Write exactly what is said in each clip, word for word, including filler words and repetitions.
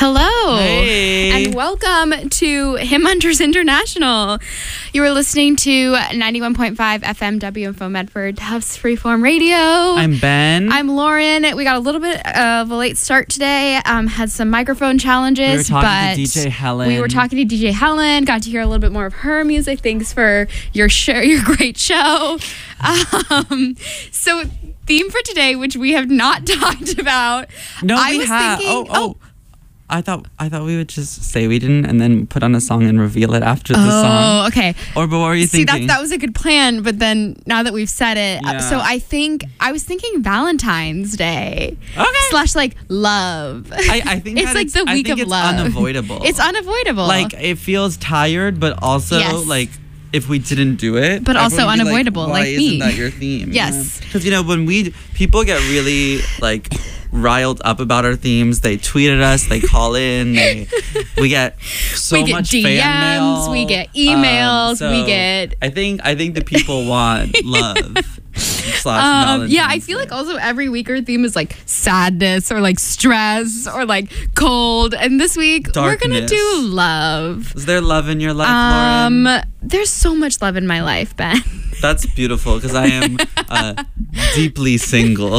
Hello. Hey. And welcome to Hymn Hunters International. You are listening to ninety-one point five F M W Info Medford, Tufts Freeform Radio. I'm Ben. I'm Lauren. We got a little bit of a late start today. Um, had some microphone challenges. We were talking but to D J Helen. We were talking to D J Helen. Got to hear a little bit more of her music. Thanks for your show, your great show. Um, so theme for today, which we have not talked about. No, I we was have. thinking, oh, oh. I thought I thought we would just say we didn't and then put on a song and reveal it after the oh, song. Oh, okay. Or but what were you See, thinking? that that was a good plan, but then now that we've said it, Yeah. so I think I was thinking Valentine's Day. Okay. Slash like love. I, I think it's that like it's, the I week think of it's love. unavoidable. It's unavoidable. Like it feels tired, but also Yes. like if we didn't do it, But also everyone would be unavoidable, Like, Why like isn't me. that your theme? Yes. Because you know when we people get really like riled up about our themes, they tweet at us, they call in, they, we get so we get much D Ms, fan mail, we get emails, um, so we get. I think I think the people want love. slash Um, yeah, I Valentine's feel Day. like also every week our theme is like sadness or like stress or like cold. And this week we're gonna Darkness. do love. Is there love in your life, Um, Lauren? there's so much love in my life, Ben. That's beautiful because I am uh, deeply single.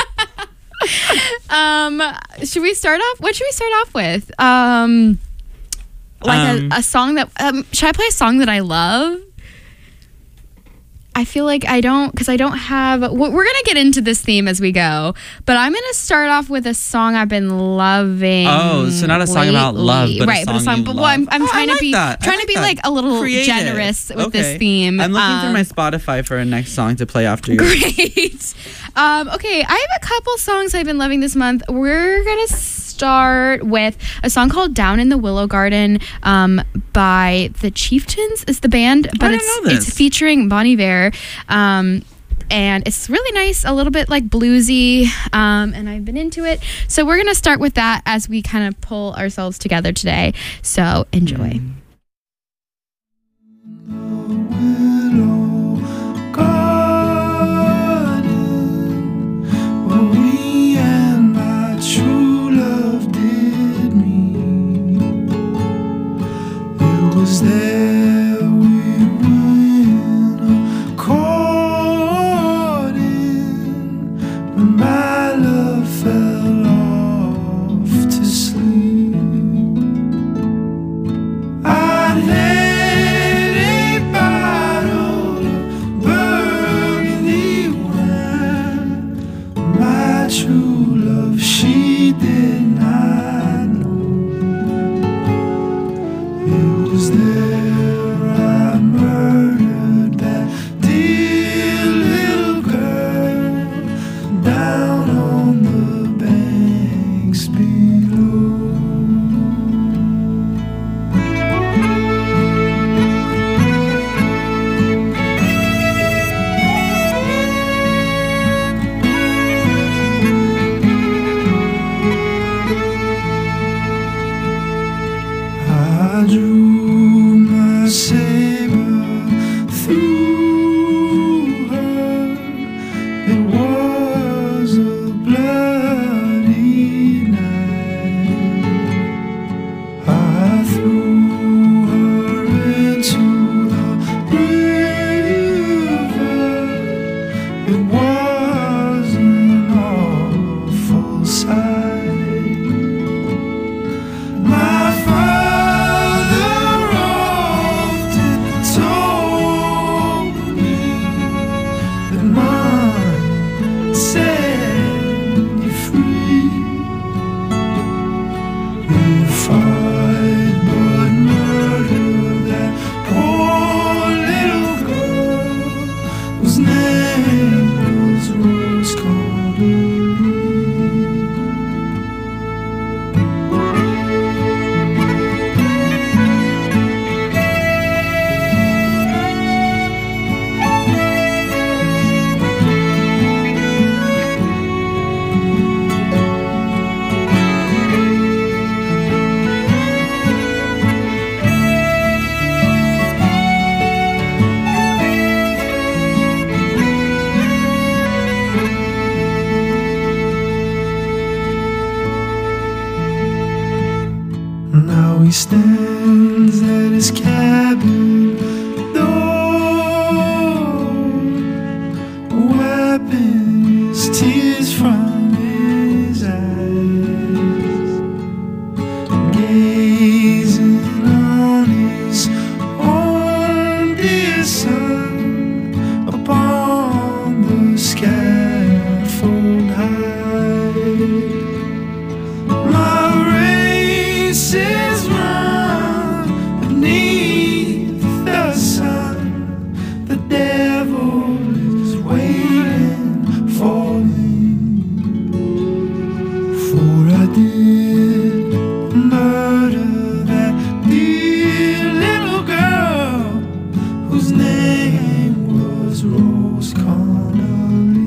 Um, should we start off? What should we start off with? Um, like Um, a, a song that. Um, should I play a song that I love? I feel like I don't, because I don't have. We're gonna get into this theme as we go, but I'm gonna start off with a song I've been loving. Oh, so not a song about love, but a right? but a song song. you But well, I'm, I'm love. Oh, I trying to like be that. I trying like to be that. like a little Creative. generous with Okay. this theme. I'm looking through Um, my Spotify for a next song to play after you. Great. Um, okay, I have a couple songs I've been loving this month. We're gonna start with a song called "Down in the Willow Garden" um, by the Chieftains. Is the band, but I it's didn't know this. it's featuring Bon Iver. Um, and it's really nice, a little bit like bluesy, um, and I've been into it. So we're gonna start with that as we kind of pull ourselves together today. So enjoy. Was there we were caught in when my love fell off to sleep. I Now he stands at his cabin door, wiping his tears from his eyes, gazing on his own dear son upon the scaffold high. My race is run beneath the sun. The devil is waiting for me, for I did murder that dear little girl whose name was Rose Connolly.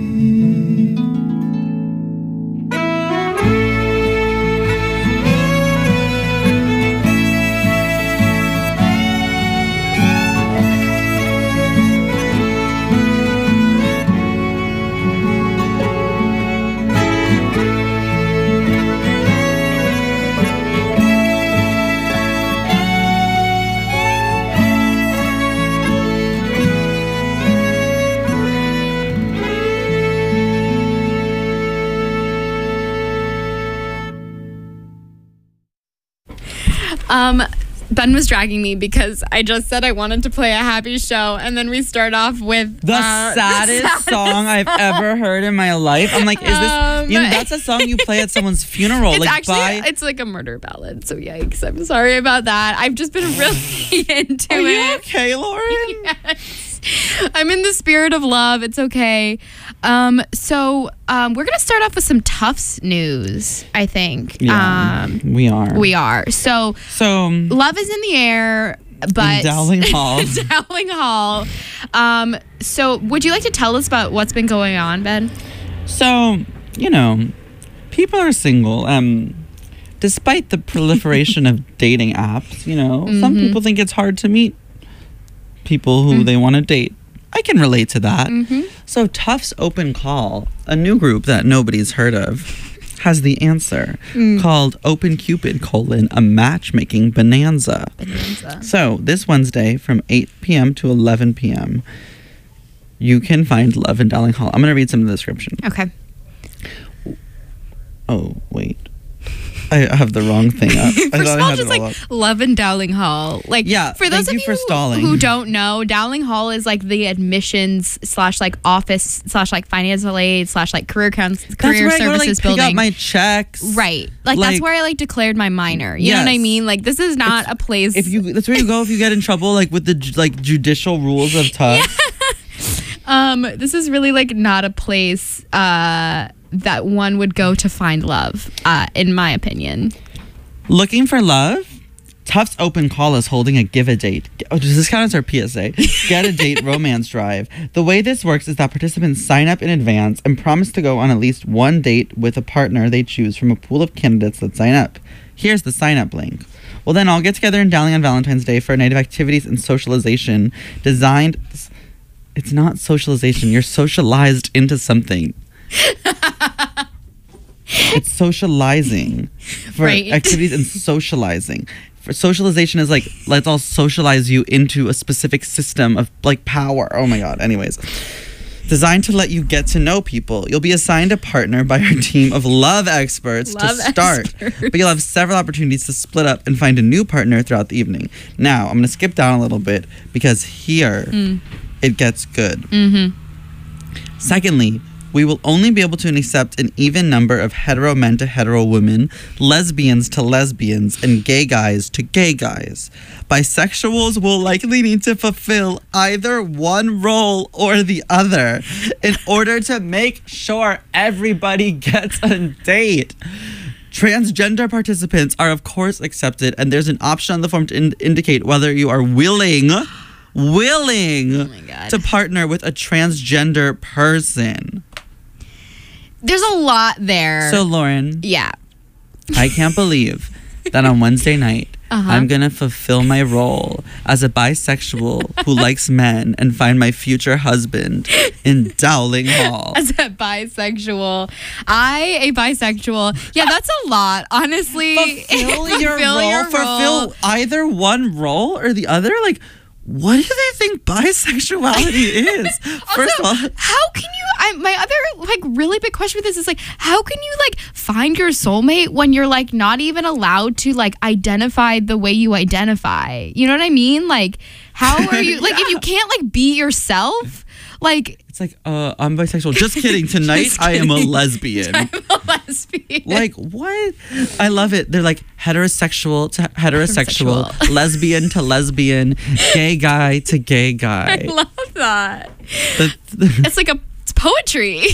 Um, Ben was dragging me because I just said I wanted to play a happy show, and then we start off with The uh, saddest the saddest song I've ever heard in my life. I'm like, is this? Um, you know, that's a song you play at someone's funeral. It's like actually by. it's like a murder ballad, so yikes! I'm sorry about that. I've just been really into Are you it. okay, Lauren? Yes. I'm in the spirit of love. It's okay. Um, so um, we're gonna start off with some Tufts news. I think. Yeah, Um, we are. we are. So So love is in the air, but in Dowling Hall. Dowling Hall. Um, so would you like to tell us about what's been going on, Ben? So, you know, people are single. Um, despite the proliferation of dating apps, you know, some Mm-hmm. people think it's hard to meet people who they want to date. I can relate to that. Mm-hmm. So, Tufts Open Call, a new group that nobody's heard of, has the answer Mm. called Open Cupid colon a matchmaking bonanza. Bonanza. So this Wednesday from eight p.m. to eleven p.m. you can find love in Dowling Hall. I'm going to read some of the description. Okay. Oh, wait. I have the wrong thing up. I First of thought I all, had just it all like up. love in Dowling Hall. Like, Yeah, for those thank of you for you stalling. who don't know, Dowling Hall is like the admissions slash like office slash like financial aid slash like career counts That's career where I go to, like, services pick up building. my checks. Right. Like, Like- that's where I like declared my minor. You know what I Yes. mean? Like, this is not a place. If you, that's where you go if you get in trouble, like with the ju- like judicial rules of Tufts. um, this is really like not a place uh that one would go to find love, uh, in my opinion. Looking for love? Tufts Open Call is holding a give a date. Oh, does this count as our P S A? Get a date romance drive. The way this works is that participants sign up in advance and promise to go on at least one date with a partner they choose from a pool of candidates that sign up. Here's the sign up link. We'll then all get together in Dowling on Valentine's Day for a night of activities and socialization designed. It's not socialization. You're socialized into something. It's socializing for Right. activities and socializing. For socialization is like, let's all socialize you into a specific system of like power. Oh my God. Anyways, designed to let you get to know people. You'll be assigned a partner by our team of love experts Love to start. experts. But you'll have several opportunities to split up and find a new partner throughout the evening. Now, I'm going to skip down a little bit because here it gets good. Mm-hmm. Secondly, we will only be able to accept an even number of hetero men to hetero women, lesbians to lesbians, and gay guys to gay guys. Bisexuals will likely need to fulfill either one role or the other in order to make sure everybody gets a date. Transgender participants are, of course, accepted, and there's an option on the form to in- indicate whether you are willing, willing Oh my God. to partner with a transgender person. There's a lot there. So, Lauren, yeah. I can't believe that on Wednesday night, Uh-huh. I'm gonna fulfill my role as a bisexual who likes men and find my future husband in Dowling Hall. As a bisexual, I a bisexual. Yeah, that's a lot, honestly. Fulfill your Fulfill role. your fulfill role. either one role or the other. Like, what do they think bisexuality is? First of all, how can you? I, my other like really big question with this is like, how can you like find your soulmate when you're like not even allowed to like identify the way you identify? You know what I mean? Like, how are you? Like, if you can't like be yourself, like. it's like, uh, I'm bisexual. Just kidding. Tonight, Just I am a kidding. lesbian. I'm a lesbian. Like, what? I love it. They're like heterosexual to heterosexual, Heterosexual. lesbian to lesbian, gay guy to gay guy. I love that. The- It's like a it's poetry.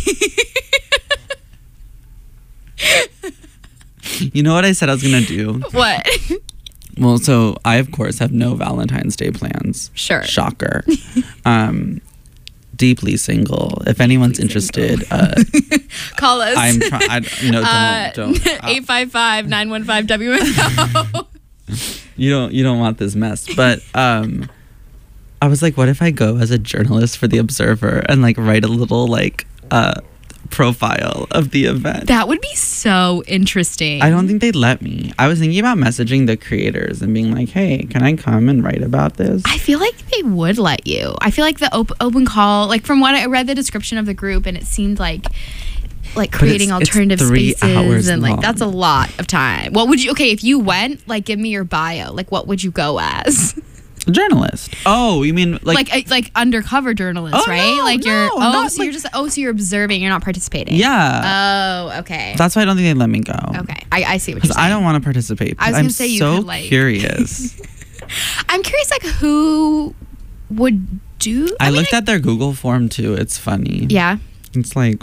you know what I said I was going to do? What? Well, so I, of course, have no Valentine's Day plans. Sure. Shocker. um, deeply single. If anyone's interested, uh, Call us. I'm trying. No, don't. Uh, don't. Uh, eight five five, nine one five, W M O. you don't. You don't want this mess. But um, I was like, what if I go as a journalist for the Observer and like write a little like uh profile of the event? That would be so interesting. I don't think they'd let me. I was thinking about messaging the creators and being like, hey, can I come and write about this? I feel like they would let you. I feel like the op- open call, like from what I read the description of the group, and it seemed like like creating it's- it's alternative three spaces hours and like long. that's a lot of time. What would you? Okay, if you went, like, give me your bio. Like, what would you go as? Journalist. Oh, you mean like? Like like, like undercover journalist, Oh, right? no, like you're no, oh, not so you're like- just oh, so you're observing. You're not participating. yeah. Oh, okay. That's why I don't think they'd let me go. Okay, I, I see what you're Because saying. I don't want to participate. I was I'm gonna say you so could, like- curious. I'm curious, like who would do? I, mean, looked at their Google form too. It's funny. Yeah, It's like,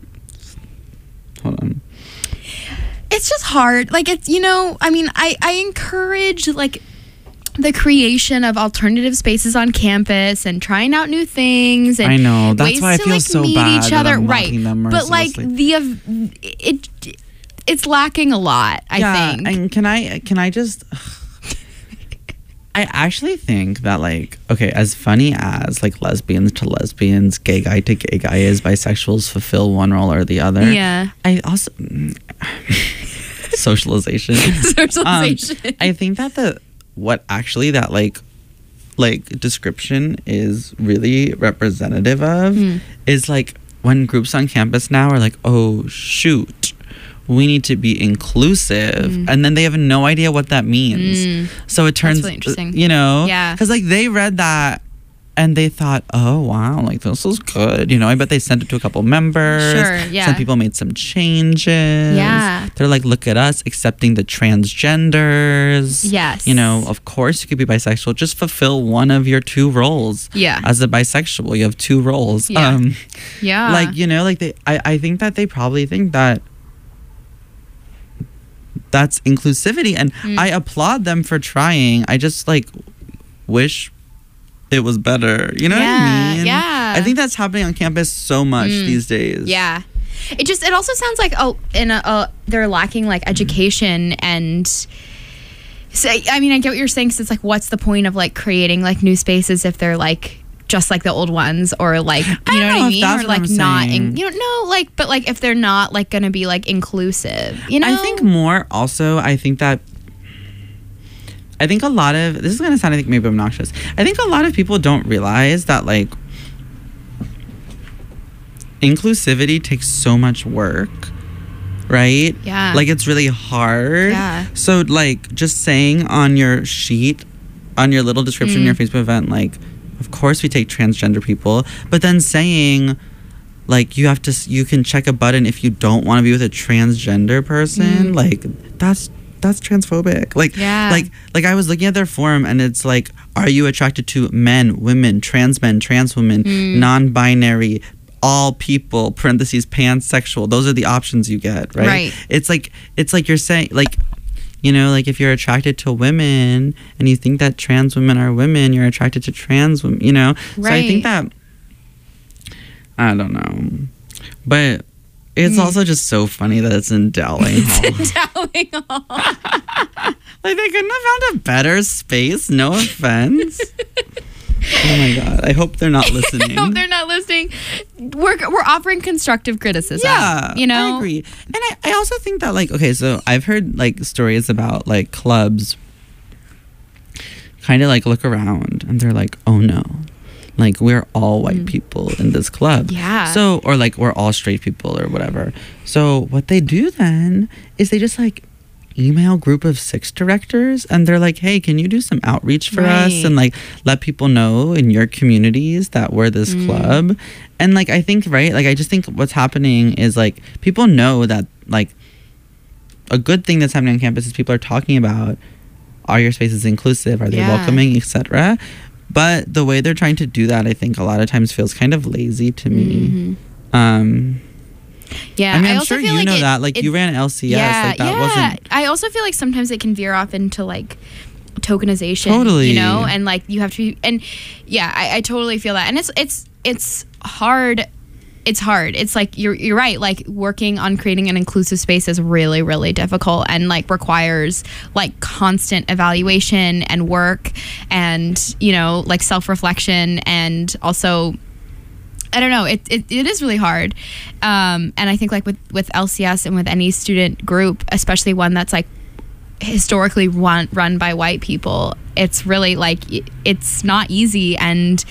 hold on. it's just hard. Like it's you know, I mean, I I encourage like the creation of alternative spaces on campus and trying out new things. And I know. That's ways why I to, feel like, so meet bad each that other, I'm right? mocking them But like mercilessly. the of it, it's lacking a lot. I yeah, think. and can I can I just I actually think that like okay, as funny as like lesbians to lesbians, gay guy to gay guy is, bisexuals fulfill one role or the other. Yeah. I also socialization. Socialization. Um, I think that the what actually that like like description is really representative of Mm. is like when groups on campus now are like, oh shoot, we need to be inclusive, Mm. and then they have no idea what that means. Mm. So it turns, really interesting. you know, Yeah. because like they read that. And they thought, oh, wow, like this is good. You know, I bet they sent it to a couple members. Sure, yeah. Some people made some changes. Yeah. They're like, look at us accepting the transgenders. Yes. You know, of course you could be bisexual. Just fulfill one of your two roles. Yeah. As a bisexual, you have two roles. Yeah. Um, Yeah. like, you know, like they, I, I think that they probably think that that's inclusivity. And Mm. I applaud them for trying. I just like wish it was better. You know what Yeah, I mean? yeah. I think that's happening on campus so much Mm. these days. Yeah. It just it also sounds like oh in a, uh they're lacking like education and so I mean I get what you're saying 'cause it's like what's the point of like creating like new spaces if they're like just like the old ones or like you I know, don't what know I if mean that's or what like I'm not in, saying. you know no like but like if they're not like gonna be like inclusive you know I think more also, I think that I think a lot of this is gonna sound I think maybe obnoxious. I think a lot of people don't realize that like inclusivity takes so much work, right? Yeah. Like it's really hard. Yeah. So like just saying on your sheet, on your little description, Mm. your Facebook event, like, of course we take transgender people, but then saying like you have to s- you can check a button if you don't want to be with a transgender person, Mm. like that's that's transphobic. Like Yeah. like like I was looking at their forum and it's like, are you attracted to men, women, trans men, trans women, Mm. non-binary, all people, parentheses, pansexual? Those are the options you get, right? Right. It's like it's like you're saying like, you know, like if you're attracted to women and you think that trans women are women, you're attracted to trans women, you know? So I think Right. that I don't know. But it's Mm. also just so funny that it's in Dowling Hall. Dowling Hall. Like, they couldn't have found a better space. No offense. Oh my God. I hope they're not listening. I hope they're not listening. We're, we're offering constructive criticism. Yeah, you know? I agree. And I, I also think that, like, okay, so I've heard, like, stories about, like, clubs kind of, like, look around and they're like, oh no. Like, we're all white mm. people in this club. Yeah. So, or, like, we're all straight people or whatever. So what they do then is they just, like, email group of six directors and they're like, hey, can you do some outreach for right. us and like let people know in your communities that we're this mm. club. And like I think right like I just think what's happening is like people know that like a good thing that's happening on campus is people are talking about, are your spaces inclusive, are they yeah. welcoming, etc. But the way they're trying to do that, I think a lot of times feels kind of lazy to me. Mm-hmm. um Yeah, I mean, I'm I also sure feel you like know it, that. Like, it, you ran L C S. Yeah, like, that yeah. wasn't... I also feel like sometimes it can veer off into, like, tokenization. Totally. You know? And, like, you have to be... And, yeah, I, I totally feel that. And it's it's it's hard. It's hard. It's, like, you're, you're right. Like, working on creating an inclusive space is really, really difficult and, like, requires, like, constant evaluation and work and, you know, like, self-reflection and also... I don't know. It, it it is really hard, um, and I think like with, with L C S and with any student group, especially one that's like historically run run by white people, it's really like it's not easy. And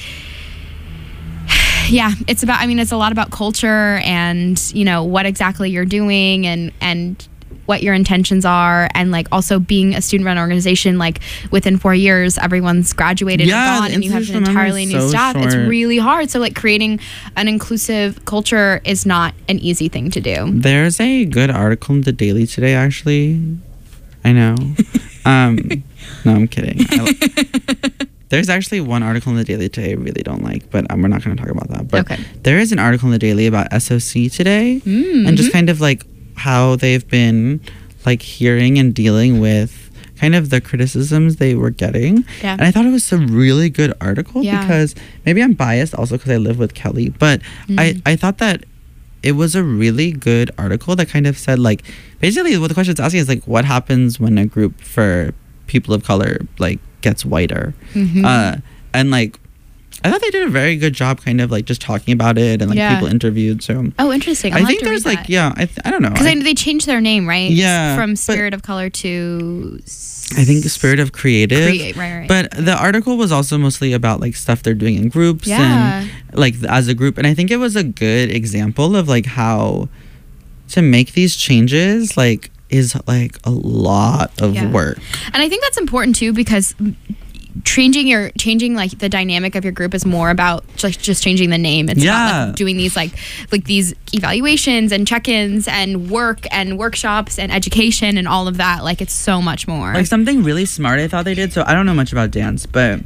yeah, it's about. I mean, it's a lot about culture and you know what exactly you're doing and and what your intentions are, and like also being a student-run organization, like within four years everyone's graduated yeah, and gone and you have an entirely new so staff. short. It's really hard. So like creating an inclusive culture is not an easy thing to do. There's a good article in the Daily today, actually. I know. um no, I'm kidding. I, there's actually one article in the Daily today I really don't like, but um, we're not going to talk about that. But okay. There is an article in the Daily about S O C today, mm-hmm. and just kind of like how they've been like hearing and dealing with kind of the criticisms they were getting. Yeah. And I thought it was a really good article yeah. because maybe I'm biased also because I live with Kelly, but mm-hmm. I, I thought that it was a really good article that kind of said like, basically what the question it's asking is like, what happens when a group for people of color like gets whiter? Mm-hmm. Uh, and like, I thought they did a very good job kind of like just talking about it and like yeah. people interviewed. So oh, interesting. I'll I think there's like, that. yeah, I, th- I don't know. Because they changed their name, right? Yeah. From Spirit of Color to... I think Spirit of Creative. Create, right, right. But the article was also mostly about like stuff they're doing in groups yeah. and like as a group. And I think it was a good example of like how to make these changes like is like a lot of yeah. work. And I think that's important too because... changing your changing like the dynamic of your group is more about just just changing the name. It's yeah. about like, doing these like like these evaluations and check-ins and work and workshops and education and all of that. Like it's so much more. Like something really smart I thought they did. So I don't know much about dance, but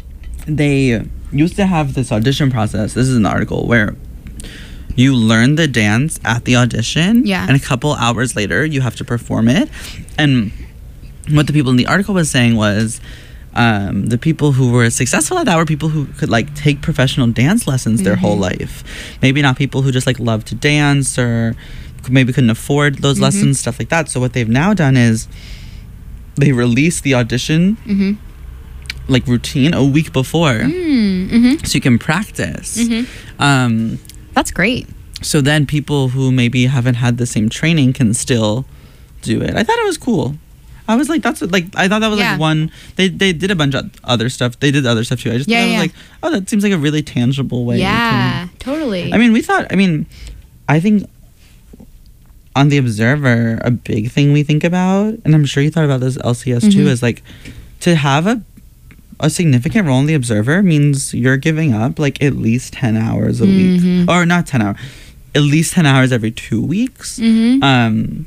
they used to have this audition process. This is an article where you learn the dance at the audition, yeah. and a couple hours later you have to perform it. And what the people in the article was saying was Um, the people who were successful at that were people who could like take professional dance lessons their mm-hmm. whole life. Maybe not people who just like love to dance or maybe couldn't afford those mm-hmm. lessons, stuff like that. So what they've now done is they release the audition mm-hmm. like routine a week before, mm-hmm. so you can practice. Mm-hmm. Um, That's great. So then people who maybe haven't had the same training can still do it. I thought it was cool. I was like, that's like, I thought that was yeah. like one, they they did a bunch of other stuff. They did other stuff too. I just yeah, thought I was yeah. like, oh, that seems like a really tangible way. Yeah, to, totally. I mean, we thought, I mean, I think on The Observer, a big thing we think about, and I'm sure you thought about this L C S mm-hmm. too, is like to have a a significant role in The Observer means you're giving up like at least ten hours a mm-hmm. week. Or not ten hours, at least ten hours every two weeks. Mm-hmm. Um,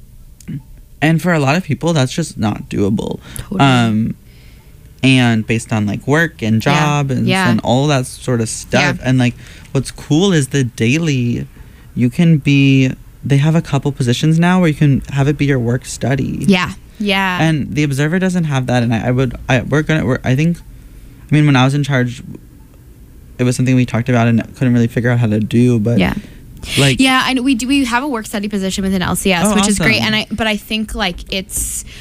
And for a lot of people, that's just not doable. Totally. Um, and based on like work and job yeah. and, Yeah. and all that sort of stuff. Yeah. And like what's cool is the Daily, you can be, they have a couple positions now where you can have it be your work study. Yeah. Yeah. And The Observer doesn't have that. And I, I would, I, we're going to, we're, I think, I mean, when I was in charge, it was something we talked about and couldn't really figure out how to do. But yeah. Like, yeah, I know we do. We have a work study position within L C S, oh, which awesome. is great. And I, but I think like it's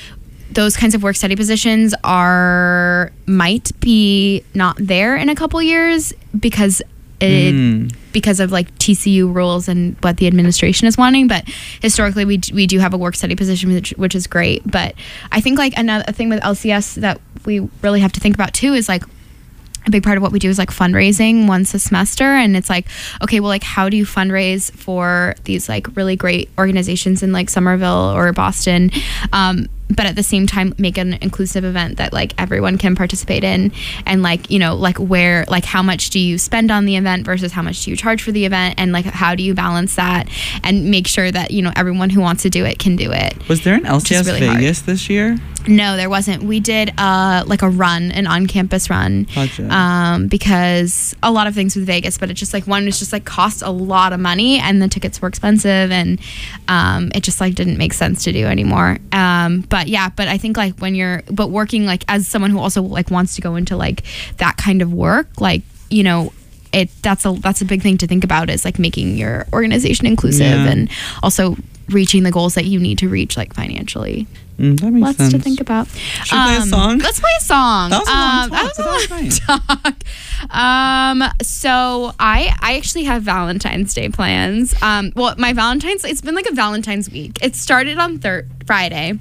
those kinds of work study positions are might be not there in a couple years because it Mm. because of like T C U rules and what the administration is wanting. But historically, we d- we do have a work study position, which, which is great. But I think like another thing with L C S that we really have to think about too is like a big part of what we do is like fundraising once a semester. And it's like, okay, well, like how do you fundraise for these like really great organizations in like Somerville or Boston, um, but at the same time make an inclusive event that like everyone can participate in? And like, you know, like where, like how much do you spend on the event versus how much do you charge for the event? And like how do you balance that and make sure that, you know, everyone who wants to do it can do it? Was there an L C S Which is really hard. Vegas this year? No, there wasn't. We did uh like a run, an on-campus run, Gotcha. um, because a lot of things with Vegas, but it just like one was just like cost a lot of money, and the tickets were expensive, and um, it just like didn't make sense to do anymore. Um, but yeah, but I think like when you're, but working like as someone who also like wants to go into like that kind of work, like you know. It that's a that's a big thing to think about is like making your organization inclusive Yeah. and also reaching the goals that you need to reach like financially. Mm, that makes Lots sense. to think about. Should we play a Um, song? Let's play a song. That was a long Um, talk, that but was a that was long talk. Um, so I I actually have Valentine's Day plans. Um, well, my Valentine's it's been like a Valentine's week. It started on thir- Friday.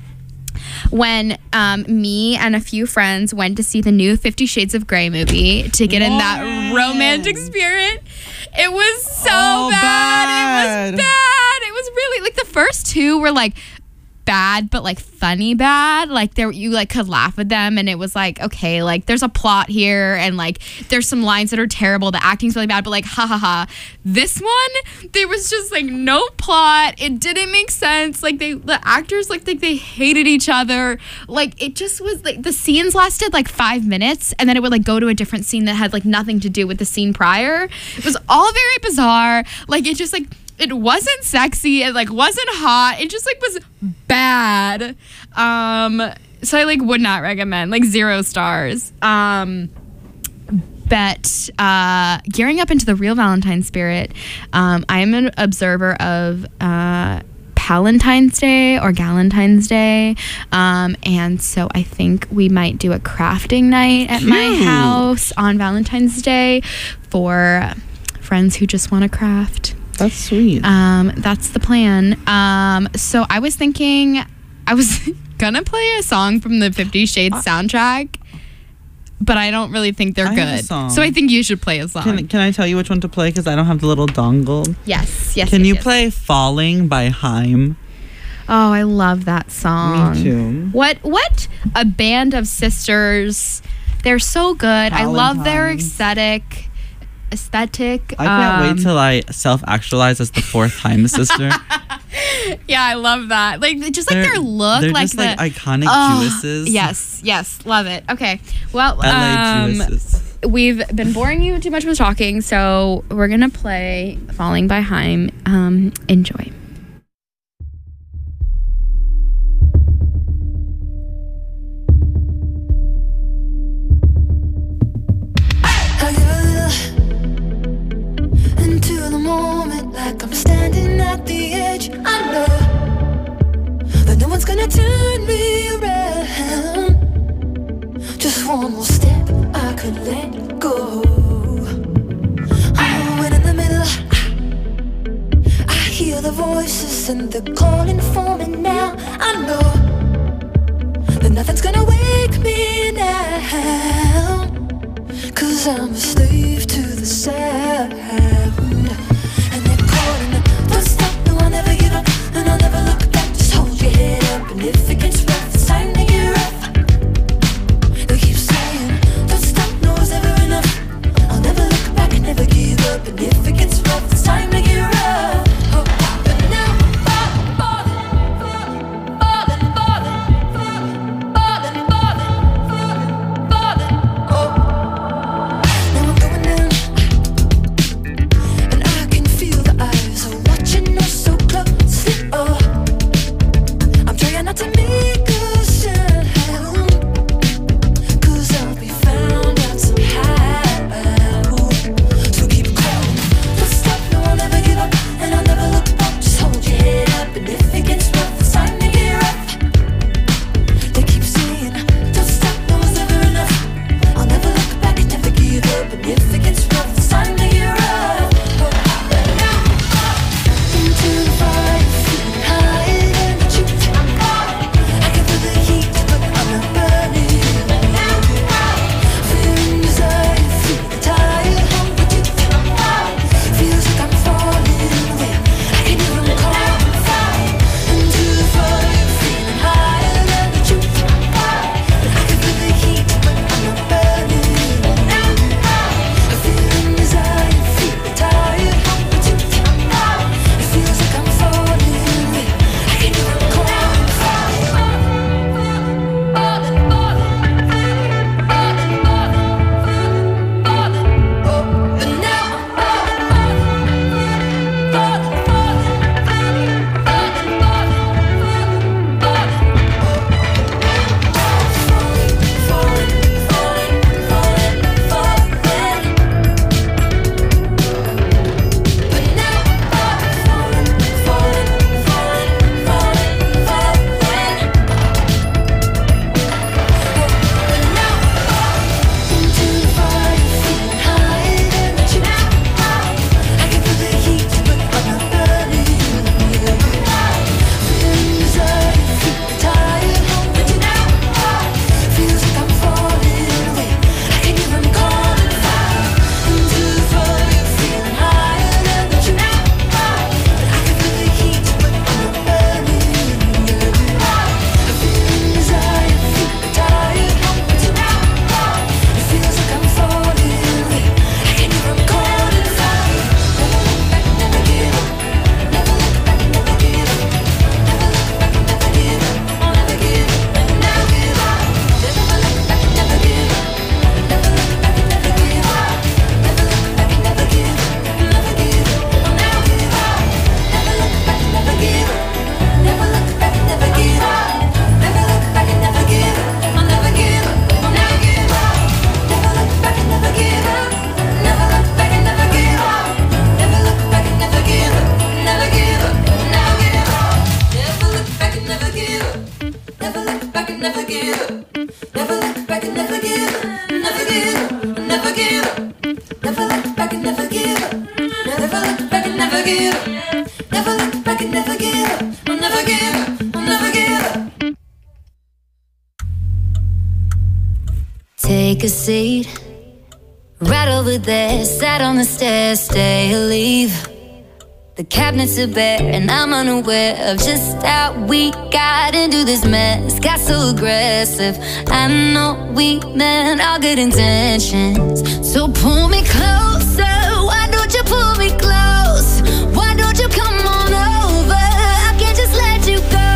When um, me and a few friends went to see the new Fifty Shades of Grey movie to get in that Lauren. romantic spirit. It was so Oh, bad. It was bad. bad. It was really like the first two were like bad, but like funny bad. Like there, you like could laugh at them, and it was like okay, like there's a plot here, and like there's some lines that are terrible. The acting's really bad, but like ha ha ha. This one, there was just like no plot. It didn't make sense. Like they, the actors, like like they hated each other. Like it just was like the scenes lasted like five minutes, and then it would like go to a different scene that had like nothing to do with the scene prior. It was all very bizarre. Like it just like. It wasn't sexy. It like wasn't hot. It just like was bad. Um, so I like would not recommend. Like zero stars. Um, but uh, gearing up into the real Valentine spirit, um, I am an observer of uh, Palentine's Day or Galentine's Day, um, and so I think we might do a crafting night at my Cute. house on Valentine's Day for friends who just want to craft. That's sweet. Um, that's the plan. Um, so I was thinking, I was gonna play a song from the Fifty Shades soundtrack, but I don't really think they're I have a good. song. So I think you should play a song. Can, can I tell you which one to play? Because I don't have the little dongle. yes, yes. Can yes, you yes. play Falling by Haim? Oh, I love that song. Me too. What? What? A band of sisters. They're so good. I love their Valentines. aesthetic. Aesthetic. I can't Um, wait till I self-actualize as the fourth Haim sister. Yeah, I love that. Like just like They're- their look, they're like just the like iconic Oh, Jewesses. Yes, yes, love it. Okay, well, L A um, Jewesses. we've been boring you too much with talking, so we're gonna play "Falling by Haim." Um, enjoy. I get a little into the moment, like I'm standing at the edge. I know that no one's gonna turn me around. Just one more step, I could let go. Oh, and in the middle, I hear the voices and they're calling for me now. I know that nothing's gonna wake me now. Cause I'm a slave to the sound. And they're calling, don't stop, no, I'll never give up. And I'll never look back, just hold your head up. And if it gets rough, it's time to get rough. They keep saying, don't stop, no, it's never enough. I'll never look back and never give up. And if it gets rough, it's time to get rough. Oh, but now I'm falling, falling, falling, falling, falling, falling, falling, oh. Now I'm going down, give up. Never look back and never give up. I'll never give up. I'll never give up. Take a seat right over there. Sat on the stairs, stay or leave. The cabinets are bare and I'm unaware of just how we got into this mess. Got so aggressive. I know we meant all good intentions. So pull me closer. Why don't you pull me close? Why don't you come on over? I can't just let you go.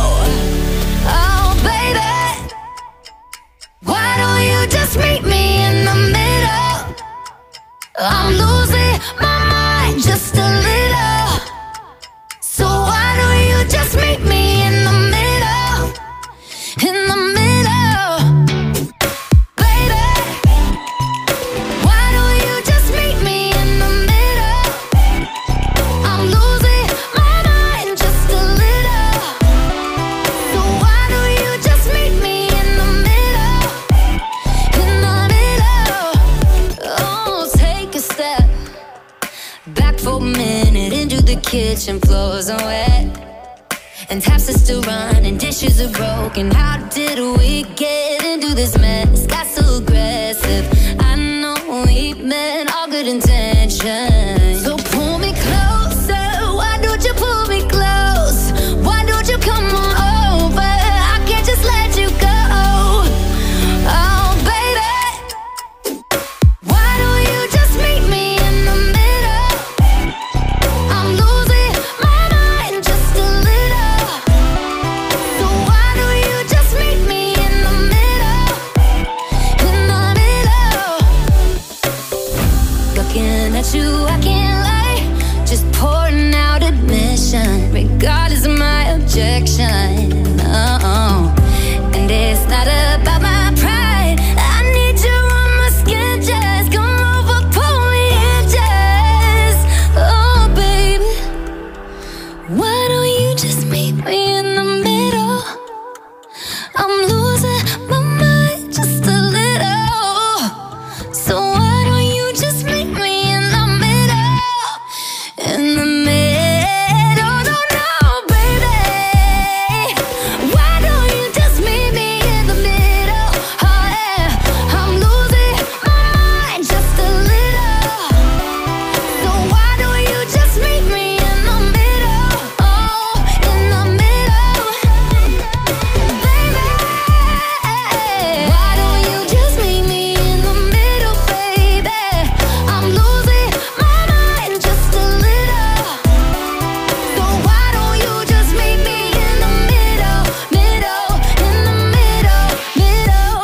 Oh baby, why don't you just meet me in the middle? I'm losing my mind just a little. So why don't you just meet me in the middle? In the middle, baby. Why don't you just meet me in the middle? I'm losing my mind just a little. So why don't you just meet me in the middle? In the middle. Oh, take a step back for a minute into the kitchen. Floors are wet and taps are still running, dishes are broken. How did we get into this mess? Got so aggressive. I know we meant all good intentions. So pull me closer. Why don't you pull me close? Why don't you come on over? I can't just let you go. Oh baby, why don't you just meet me in the middle? I'm losing my mind just a little. So why don't you just meet me in the middle? In the middle. Looking at you, I can't lie. Just pouring out admission, regardless of my objection. Oh, and it's not about my pride. I need you on my skin, just come over, pull me in, just. Oh, baby, why don't you just meet me in the middle? I'm losing my mind just a little. So why don't you just meet me in the middle? In the middle, no, no, baby. Why don't you just meet me in the middle? Oh yeah, I'm losing my mind just a little. So why don't you just meet me in the middle? Oh, in the middle, baby. Why don't you just meet me in the middle, baby? I'm losing my mind just a little. So why don't you just meet me in the middle, middle, in the middle, middle.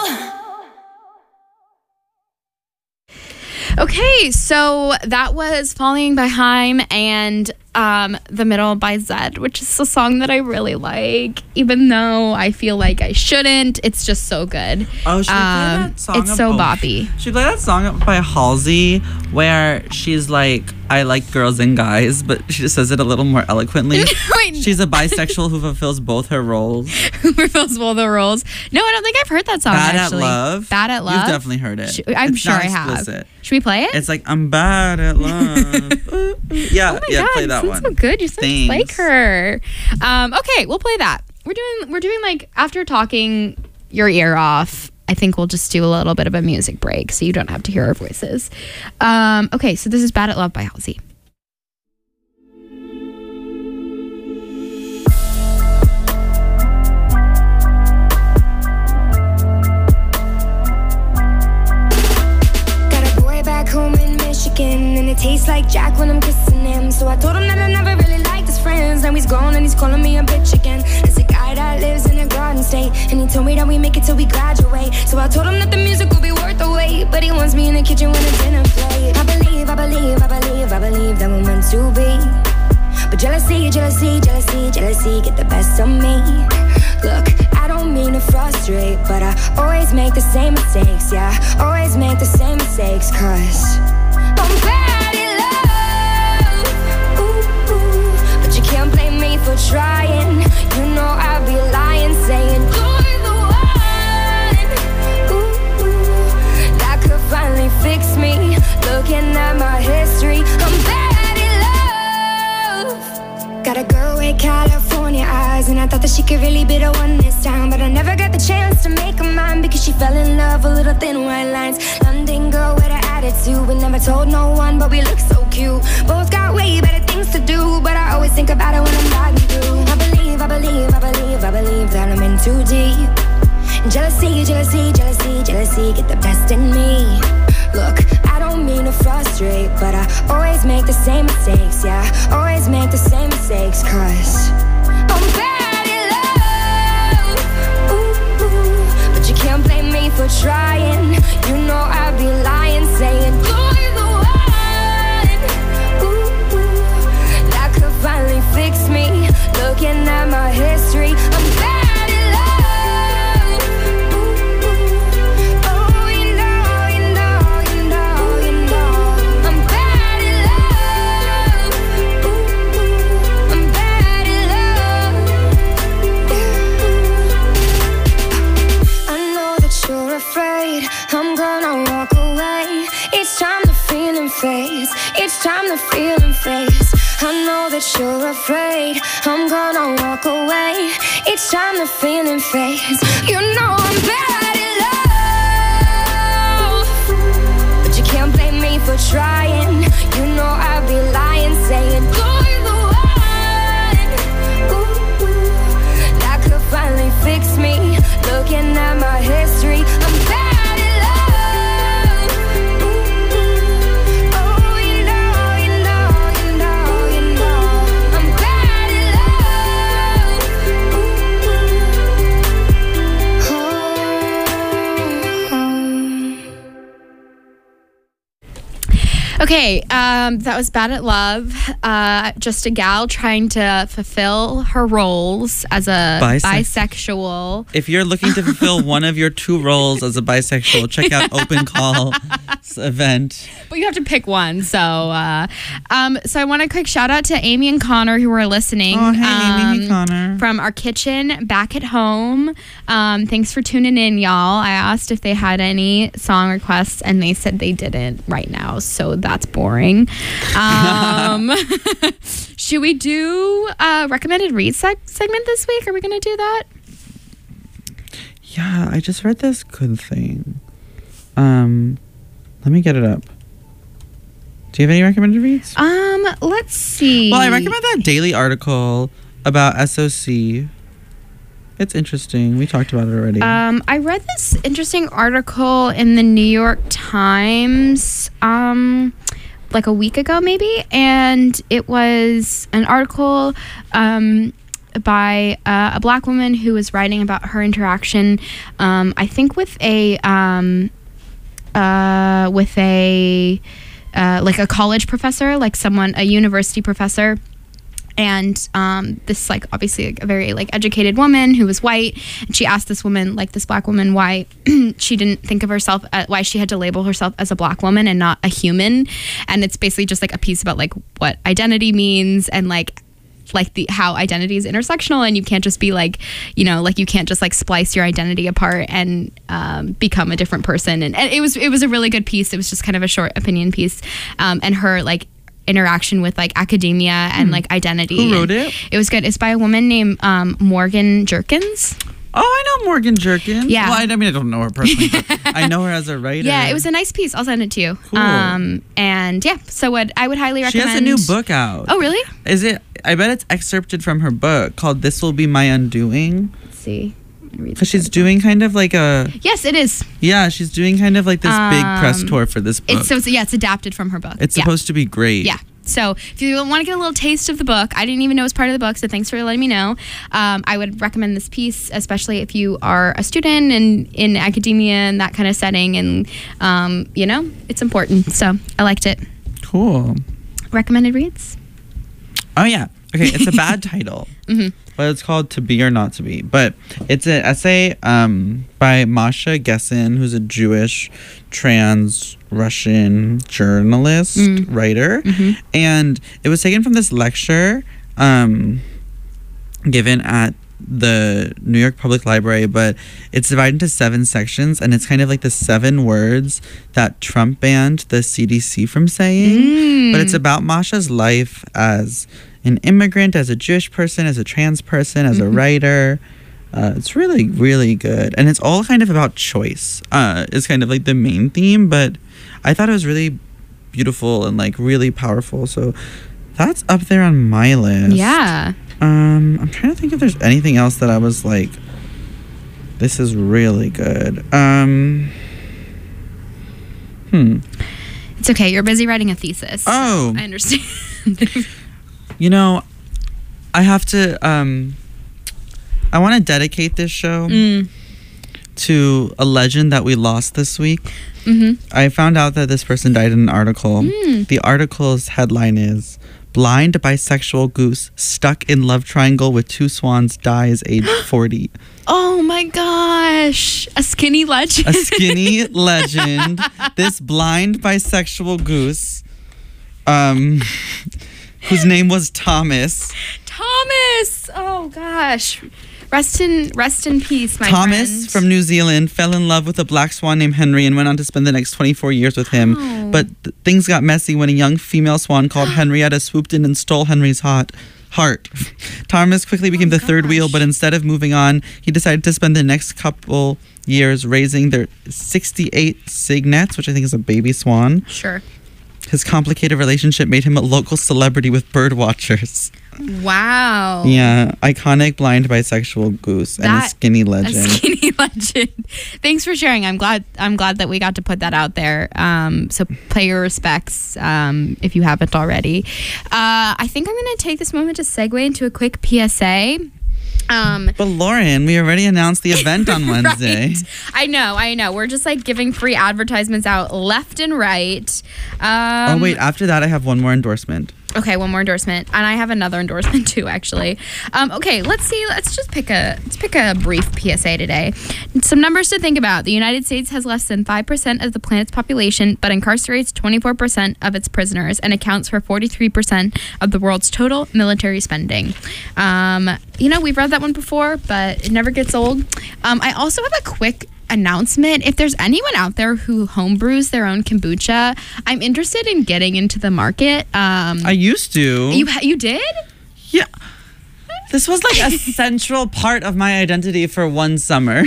Okay, so that was Falling by Haim and um, The Middle by Zedd, which is a song that I really like, even though I feel like I shouldn't. It's just so good. Oh, she played Um, that song. it's so of- oh, boppy. She played that song by Halsey where she's like, I like girls and guys, but she just says it a little more eloquently. Wait, She's a bisexual who fulfills both her roles. who fulfills both the roles? No, I don't think I've heard that song. Bad actually. at Love. Bad at Love. You've definitely heard it. Sh- I'm It's sure not I have. explicit. Should we play it? It's like, I'm bad at love. Ooh, ooh. yeah, Oh my yeah, God, play that you one. sound so good. You sound just Thanks. like her. Um, okay, we'll play that. We're doing we're doing like after talking your ear off. I think we'll just do a little bit of a music break so you don't have to hear our voices. Um, okay, so this is Bad at Love by Halsey. Got a boy back home in Michigan, and it tastes like Jack when I'm kissing him. So I told him that I never really liked his friends. Now he's gone and he's calling me a bitch again. There's a guy that lives in a garden state, and he told me that we make it till we graduate. So I told him that the music will be worth the wait, but he wants me in the kitchen when it's dinner plate. I believe, I believe, I believe, I believe that we're meant to be. But jealousy, jealousy, jealousy, jealousy get the best of me. Look, I don't mean to frustrate, but I always make the same mistakes, yeah. Always make the same mistakes, cause I'm bad at love. Ooh, ooh. But you can't blame me for trying. You know I'd be lying, saying you're the one. Ooh, ooh. That could finally fix me. Looking at my history, I'm bad at love. she fell in love with little thin white lines. London girl with an attitude. We never told no one, but we look so cute. Both got way better things to do, but I always think about it when I'm riding through. I believe, I believe, I believe, I believe that I'm in too deep. Jealousy, jealousy, jealousy, jealousy, get the best in me. Look, I don't mean to frustrate, but I always make the same mistakes, yeah. Always make the same mistakes, cause I'm bad at love. Ooh, ooh. But you can't blame me for trying. You know I'd be lying, saying you're the one. Ooh, ooh. That could finally fix me. Looking at my history, I'm bad. I'm gonna walk away. Each time the feeling fades, each time the feeling fades. I know that you're afraid. I'm gonna walk away. Each time the feeling fades. You know I'm bad at love, but you can't blame me for trying. You know I'd be lying, saying you're the one. Ooh, ooh. That could finally fix me. Looking at my history, I'm bad. Okay, um, that was Bad at Love. Uh, just a gal trying to fulfill her roles as a Bisex- bisexual. If you're looking to fulfill one of your two roles as a bisexual, check out Open Call's event. But you have to pick one. So, uh, um, so I want a quick shout out to Amy and Connor who are listening. Oh, hey, um, Amy, hey, Connor. From our kitchen back at home. Um, thanks for tuning in, y'all. I asked if they had any song requests, and they said they didn't right now. So that's boring. Um, should we do a recommended read seg- segment this week? Are we going to do that? Yeah, I just read this good thing. Um, let me get it up. Do you have any recommended reads? Um, let's see. Well, I recommend that daily article about S O C. It's interesting. We talked about it already. Um, I read this interesting article in the New York Times, um, like a week ago, maybe, and it was an article um, by uh, a Black woman who was writing about her interaction, um, I think, with a um, uh, with a uh, like a college professor, like someone, a university professor. And um, this, like, obviously like, a very, like, educated woman who was white. And she asked this woman, like, this Black woman, why she didn't think of herself, uh, why she had to label herself as a Black woman and not a human. And it's basically just, like, a piece about, like, what identity means and, like, like the how identity is intersectional, and you can't just be like, you know, like you can't just like splice your identity apart and um, become a different person. And, and it was it was a really good piece. It was just kind of a short opinion piece, um, and her like interaction with like academia and hmm. like identity. Who wrote it? It was good. It's by a woman named um, Morgan Jerkins. Oh, I know Morgan Jerkins. Yeah. Well, I, I mean, I don't know her personally, but I know her as a writer. Yeah, it was a nice piece. I'll send it to you. Cool. Um, and yeah, so what I would highly recommend. She has a new book out. Oh, really? Is it? I bet it's excerpted from her book called "This Will Be My Undoing." Let's see. Because she's doing kind of like a. Yes, it is. Yeah, she's doing kind of like this Um, big press tour for this book. It's so it's, yeah, it's adapted from her book. It's yeah. supposed to be great. Yeah. So if you want to get a little taste of the book, I didn't even know it was part of the book, so thanks for letting me know. Um, I would recommend this piece, especially if you are a student and in academia and that kind of setting, and um, you know, it's important. So I liked it. Cool. Recommended reads? Oh yeah. Okay, it's a bad title. Mm-hmm. But it's called To Be or Not to Be. But it's an essay um, by Masha Gessen, who's a Jewish trans Russian journalist, Mm. writer. Mm-hmm. And it was taken from this lecture um, given at the New York Public Library, but it's divided into seven sections, and it's kind of like the seven words that Trump banned the C D C from saying. Mm. But it's about Masha's life as an immigrant, as a Jewish person, as a trans person, as Mm-hmm. a writer. Uh, it's really, really good. And it's all kind of about choice. Uh, it's kind of like the main theme, but I thought it was really beautiful and like really powerful. So that's up there on my list. Yeah. Um, I'm trying to think if there's anything else that I was like, this is really good. Um, hmm. It's okay. You're busy writing a thesis. so Oh. I understand. You know, I have to, um, I want to dedicate this show mm. to a legend that we lost this week. Mm-hmm. I found out that this person died in an article. Mm. The article's headline is Blind Bisexual Goose Stuck in Love Triangle with Two Swans Dies Age forty. Oh my gosh. A skinny legend. A skinny legend. This blind bisexual goose, um, whose name was Thomas. Thomas. Oh gosh. Rest in rest in peace, my Thomas friend. from New Zealand fell in love with a black swan named Henry and went on to spend the next twenty-four years with him. Oh. But th- things got messy when a young female swan called Henrietta swooped in and stole Henry's hot heart. Thomas quickly became Oh, the third wheel, gosh. but instead of moving on, he decided to spend the next couple years raising their sixty-eight cygnets, which I think is a baby swan. Sure. His complicated relationship made him a local celebrity with bird watchers. Wow. Yeah, iconic blind bisexual goose and a That- skinny A legend. skinny legend. Thanks for sharing. I'm glad. I'm glad that we got to put that out there. Um, so pay your respects um, if you haven't already. Uh, I think I'm going to take this moment to segue into a quick P S A. Um, But Lauren, we already announced the event on Wednesday. Right. I know, I know. We're just like giving free advertisements out left and right. Um, Oh wait, after that I have one more endorsement. Okay, one more endorsement, and I have another endorsement too, actually. Um, okay, let's see. Let's just pick a let's pick a brief P S A today. Some numbers to think about: the United States has less than five percent of the planet's population, but incarcerates twenty-four percent of its prisoners and accounts for forty-three percent of the world's total military spending. Um, you know, we've read that one before, but it never gets old. Um, I also have a quick announcement. If there's anyone out there who homebrews their own kombucha, I'm interested in getting into the market. Um, I used to. you ha- you did? Yeah. This was like a central part of my identity for one summer.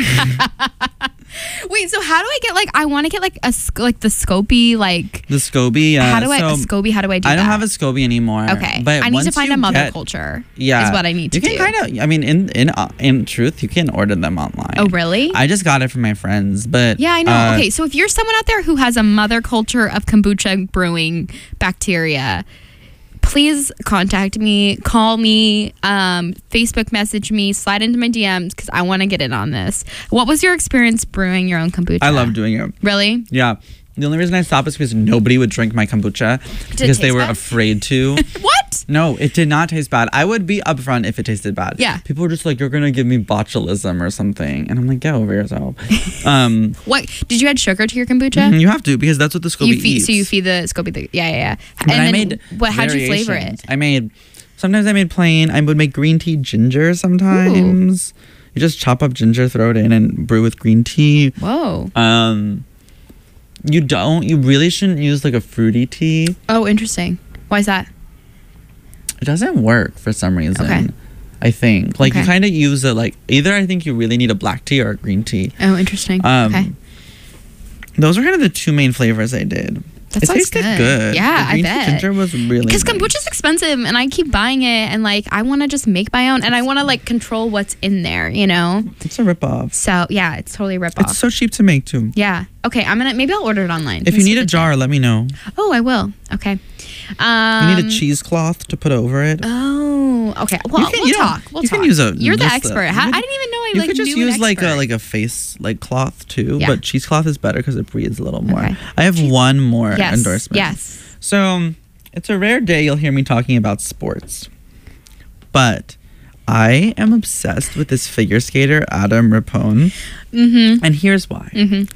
Wait, so how do I get like I want to get like a sc- like the Scopy like The SCOBY. Yeah. how do I so a Scopy how do I do I don't that? have a SCOBY anymore. Okay. But I need to once find you a mother get- culture. Yeah. Is what I need to you do. can kind of. I mean, in in uh, in truth, you can order them online. Oh, really? I just got it from my friends, but Yeah, I know. uh, Okay, so if you're someone out there who has a mother culture of kombucha brewing bacteria, please contact me, call me, um, Facebook message me, slide into my D Ms because I want to get in on this. What was your experience brewing your own kombucha? I love doing it. Really? Yeah. The only reason I stopped is because nobody would drink my kombucha it because they taste were bad? afraid to. What? No, it did not taste bad. I would be upfront if it tasted bad. Yeah. People were just like, you're going to give me botulism or something. And I'm like, get over yourself. um, What did you add sugar to your kombucha? you have to because that's what the SCOBY You feed, eats. so you feed the Scopy the yeah yeah yeah. But And I then made what? How'd you flavor variations. it? I made, sometimes I made plain. I would make green tea ginger sometimes. You just chop up ginger, throw it in and brew with green tea. Whoa. Um, you don't, you really shouldn't use like a fruity tea. Oh, interesting. Why is that? It doesn't work for some reason. Okay. I think like you Okay. kind of use it like either I think you really need a black tea or a green tea. Oh, interesting. Um, okay. Those are kind of the two main flavors I did. That it sounds tasted good. good. Yeah, the I green bet. tea ginger was really Because nice. kombucha's expensive and I keep buying it and like I want to just make my own and I want to like control what's in there, you know? It's a ripoff. So yeah, it's totally a rip off. It's so cheap to make too. Yeah. Okay, I'm gonna maybe I'll order it online. If you Let's need see a what jar, let me know. it- Oh, I will. Okay. Um, You need a cheesecloth to put over it. Oh, okay. Well, You can- we'll you don't- talk. We'll you talk. can use a- You're the just a- expert. you How, could- I didn't even know I You like could just knew an use like a expert. like a face like cloth too, Yeah. but cheesecloth is better because it breathes a little more. Okay. I have one more yes. endorsement. Yes. So um, it's a rare day you'll hear me talking about sports, but I am obsessed with this figure skater Adam Rapone, Mm-hmm. and here's why. Mm-hmm.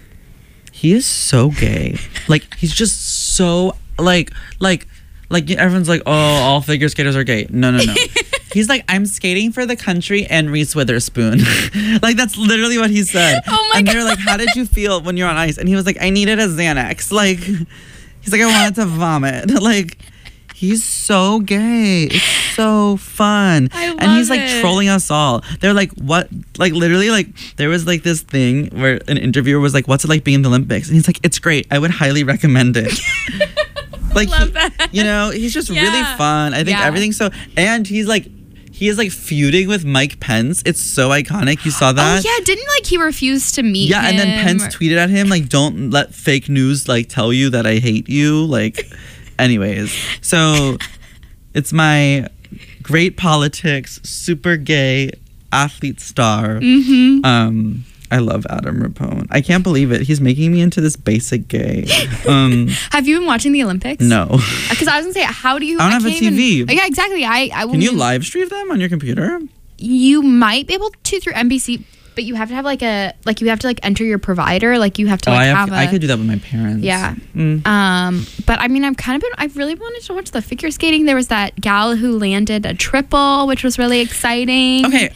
He is so gay. Like he's just so like like like everyone's like, oh, all figure skaters are gay. No, no, no. He's like, I'm skating for the country and Reese Witherspoon. Like that's literally what he said. Oh my and they're like, how did you feel when you're on ice? And he was like, I needed a Xanax. Like he's like, I wanted to vomit. Like he's so gay. It's so fun. I and he's like love it. trolling us all. They're like, what? Like literally, like there was like this thing where an interviewer was like, what's it like being in the Olympics? And he's like, it's great. I would highly recommend it. Like, Love he- that. you know, he's just really Yeah. fun. I think Yeah. everything's so, and he's like, he is like feuding with Mike Pence. It's so iconic. You saw that? Oh yeah, didn't like he refused to meet Yeah, and then him Pence or- tweeted at him like, "Don't let fake news like tell you that I hate you." Like, anyways, so it's my great politics, super gay athlete star. Mhm. Um, I love Adam Rapone. I can't believe it. He's making me into this basic gay. Um, Have you been watching the Olympics? no. Because I was gonna say, how do you? I don't have a can't T V. Even, yeah, exactly. I, I Can you wouldn't- live stream them on your computer? You might be able to through N B C, but you have to have like a like you have to like enter your provider. Like you have to Oh, like I have. have I a- could do that with my parents. Yeah. Mm. Um, but I mean, I've kind of been. I really wanted to watch the figure skating. There was that gal who landed a triple, which was really exciting. Okay.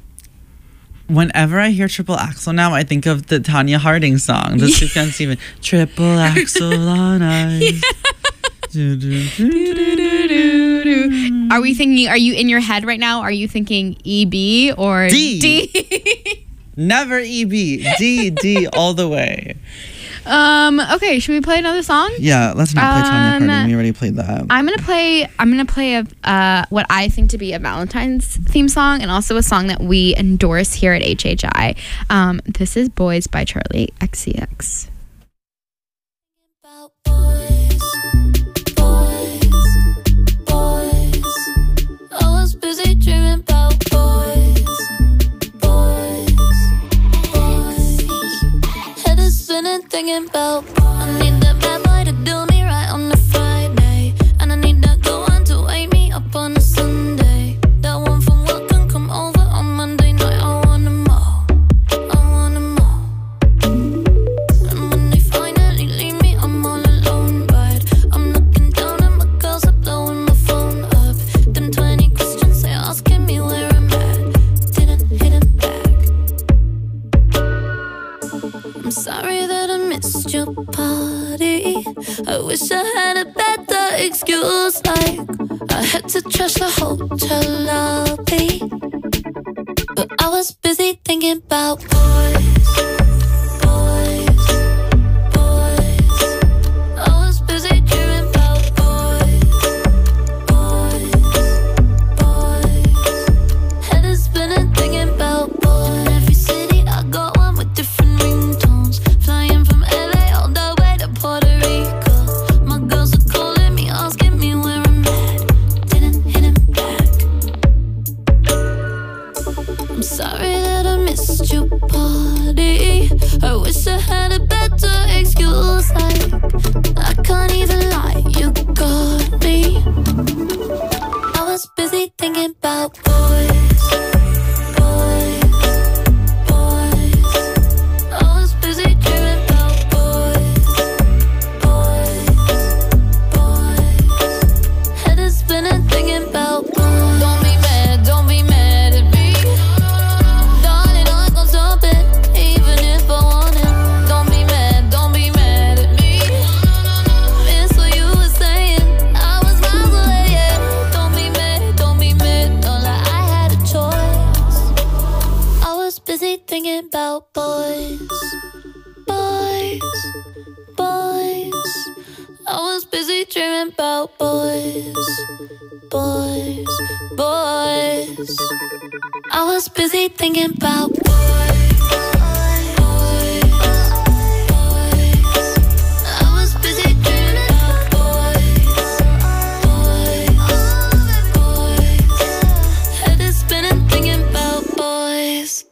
Whenever I hear triple axel now, I think of the Tanya Harding song, the Sufjan Stevens triple axel on ice. Do, do, do, do, do, do. Are we thinking? Are you in your head right now? Are you thinking E B or D. D? Never E B. D, D, all the way. um. Okay. Should we play another song? Yeah, let's not play Tanya Um, Harding. We already played that. I'm gonna play. I'm gonna play a uh, what I think to be a Valentine's theme song, and also a song that we endorse here at H H I. Um, this is "Boys" by Charlie X C X. About boys, boys, boys. I was busy dreaming about boys, boys, boys. Head is spinning, thinking about boys. I need that bad boy to do me right on a Friday, and I need that good one to wake me up on a Sunday. That one from work can come over on Monday night. I want them all, I want them all. And when they finally leave me, I'm all alone. But I'm looking down and my girls are blowing my phone up. Them twenty questions they asking me where I'm at. Didn't hit it back. I'm sorry that I missed your party. I wish I had a better excuse. Like I had to trash the hotel lobby, but I was busy thinking about boys, boys, boys. I was busy dreaming about boys, boys, boys. Head is spinning thinking about boys. In every city I got one with different ringtones. Flying from L A all the way to Puerto Rico. My girls are calling me, asking me where I'm at. Didn't hit it back. I'm sorry that I missed your party. I wish I had a better excuse. Like I can't even lie, you got me. I was busy thinking about boys, boys, boys. I was busy dreaming about boys, boys, boys. Head is spinning thinking about boys. Don't be mad, don't be mad at me. Darling, I gon' stop it, even if I want it. Don't be mad, don't be mad at me. Miss what you were saying, I was miles away, yeah. Don't be mad, don't be mad, don't lie, I had a choice. I was busy thinking about boys, boys, boys. I was busy dreaming about boys, boys, boys. I was busy thinking about boys, boys, boys. I was busy dreaming about boys, boys, boys. Head is spinning thinking about boys.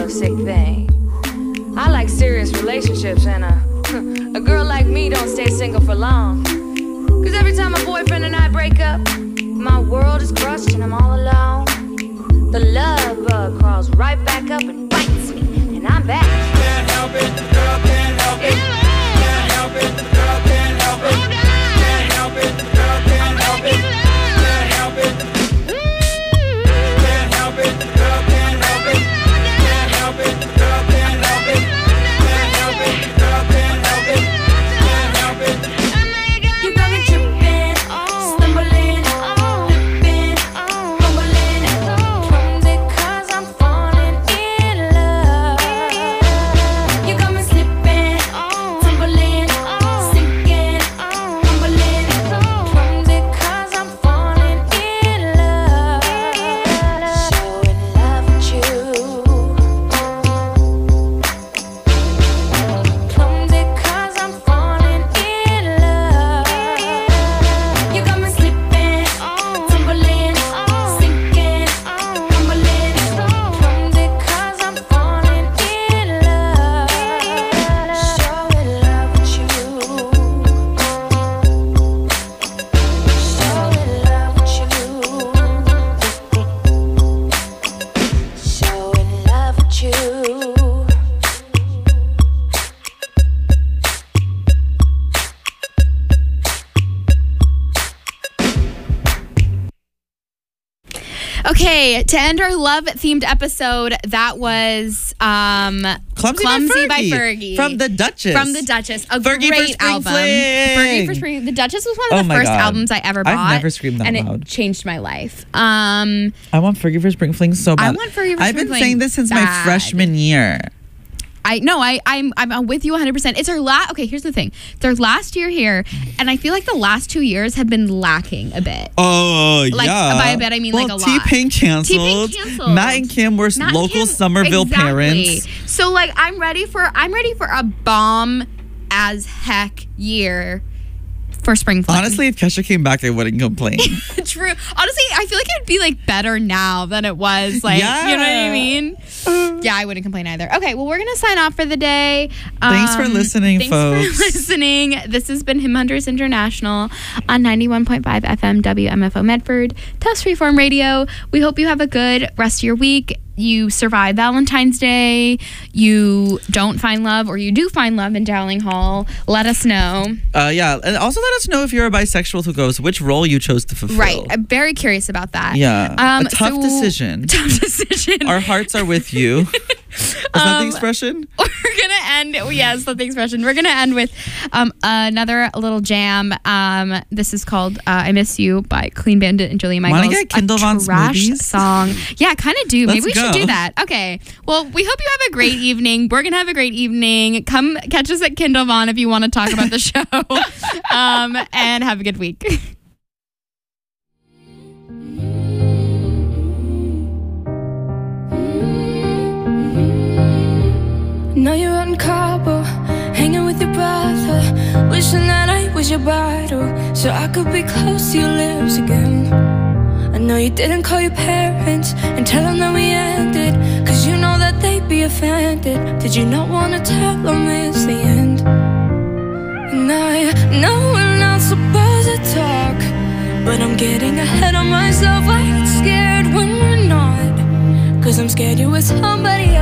a sick thing. I like serious relationships, and a, a girl like me don't stay single for long. Cause every time my boyfriend and I break up, my world is crushed and I'm all alone. The love bug crawls right back up and bites me, and I'm back. Can't help it, the girl can't help it. Can't help it, the girl can't help it. Can't help it, the girl can't help it. Can't help it. Can't help it, the girl can't help it. Can't help it, the girl can't help it. Can't help it, the girl can't help it. Can't help it. You got me tripping, stumbling, flipping, fumbling. Clumsy 'cause I'm falling in love. You got me slipping, tumbling, sinking, fumbling. Clumsy 'cause I'm falling in love. Showing love with you. Clumsy 'cause I'm falling in love. You got me slipping, tumbling, sinking, fumbling. Clumsy 'cause I'm falling in love. Showing love with you. Showing love with you. Showing love with you. Okay, to end our love-themed episode, that was um, Clumsy, Clumsy by, by Fergie. Fergie. From the Duchess. From the Duchess, a Fergie for great Spring album. Fling. Fergie for Spring. The Duchess was one of Oh the my first God. albums I ever I've bought. never screamed that and loud. it changed my life. Um, I want Fergie for Spring Fling so bad. I want Fergie for I've Spring been Fling saying this since my bad. freshman year. I no, I I'm I'm with you one hundred percent. It's our last. Okay, here's the thing. It's our last year here, and I feel like the last two years have been lacking a bit. Oh, Like, yeah. by a bit, I mean, well, like, a lot. T-Pain canceled. T-Pain canceled. Matt and Kim were Matt and local Kim- Somerville exactly. parents. So like, I'm ready for I'm ready for a bomb as heck year for Spring Fling. Honestly, if Kesha came back, I wouldn't complain. True. Honestly, I feel like it'd be like better now than it was. Like, Yeah. you know what I mean? Yeah, I wouldn't complain either. Okay, well, we're gonna sign off for the day. Thanks for listening, thanks folks. for listening. This has been Hymn Hunters International on ninety-one point five F M W M F O Medford, Test Freeform Radio. We hope you have a good rest of your week. You survive Valentine's Day. You don't find love, or you do find love in Dowling Hall. Let us know. Uh, yeah, and also let us know if you're a bisexual who goes, which role you chose to fulfill. Right. I'm very curious about that. Yeah. Um, a tough so- decision. Tough decision. Our hearts are with you. Is that the Um, expression? We're gonna end. Yes, that's the expression. We're gonna end with um, another little jam. Um, this is called uh, "I Miss You" by Clean Bandit and Julia Michaels. Wanna get Kindle a Von's trash movies? song. Yeah, kind of do. Let's Maybe we go. should do that. Okay. Well, we hope you have a great evening. We're gonna have a great evening. Come catch us at Kindle Von if you want to talk about the show. um, and have a good week. Now you're out in Cabo, hanging with your brother, wishing that I was your bridal, so I could be close to your lips again. I know you didn't call your parents and tell them that we ended, cause you know that they'd be offended. Did you not want to tell them it's the end? And I know we're not supposed to talk, but I'm getting ahead of myself. I get scared when we're not, cause I'm scared you're with somebody